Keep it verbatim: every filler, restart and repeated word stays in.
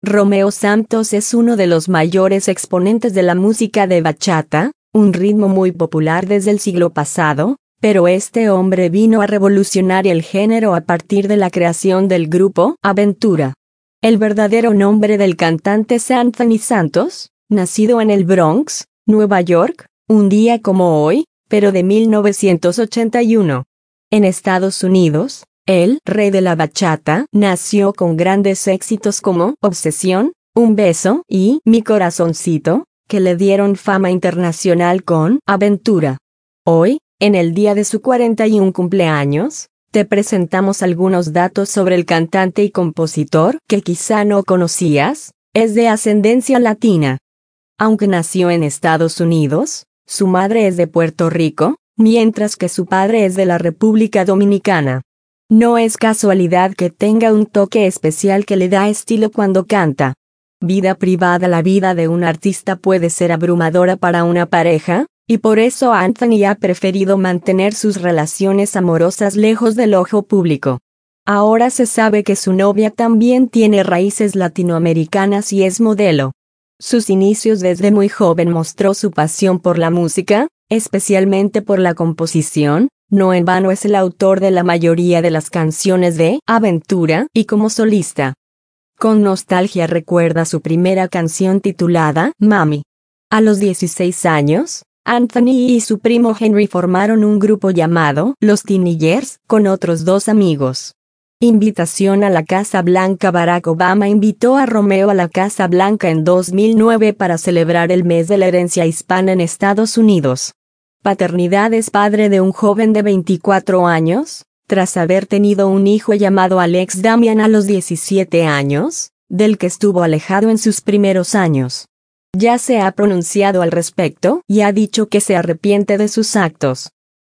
Romeo Santos es uno de los mayores exponentes de la música de bachata, un ritmo muy popular desde el siglo pasado, pero este hombre vino a revolucionar el género a partir de la creación del grupo Aventura. El verdadero nombre del cantante es Anthony Santos, nacido en el Bronx, Nueva York, un día como hoy, pero de mil novecientos ochenta y uno. En Estados Unidos, el rey de la bachata nació con grandes éxitos como Obsesión, Un beso y Mi corazoncito, que le dieron fama internacional con Aventura. Hoy, en el día de su cuarenta y un cumpleaños, te presentamos algunos datos sobre el cantante y compositor que quizá no conocías. Es de ascendencia latina. Aunque nació en Estados Unidos, su madre es de Puerto Rico, mientras que su padre es de la República Dominicana. No es casualidad que tenga un toque especial que le da estilo cuando canta. Vida privada. La vida de un artista puede ser abrumadora para una pareja, y por eso Anthony ha preferido mantener sus relaciones amorosas lejos del ojo público. Ahora se sabe que su novia también tiene raíces latinoamericanas y es modelo. Sus inicios desde muy joven mostró su pasión por la música, especialmente por la composición. No en vano es el autor de la mayoría de las canciones de Aventura y como solista. Con nostalgia recuerda su primera canción titulada Mami. A los dieciséis años, Anthony y su primo Henry formaron un grupo llamado Los Teenagers con otros dos amigos. Invitación a la Casa Blanca. Barack Obama invitó a Romeo a la Casa Blanca en dos mil nueve para celebrar el mes de la herencia hispana en Estados Unidos. Paternidad. Es padre de un joven de veinticuatro años, tras haber tenido un hijo llamado Alex Damian a los diecisiete años, del que estuvo alejado en sus primeros años. Ya se ha pronunciado al respecto y ha dicho que se arrepiente de sus actos.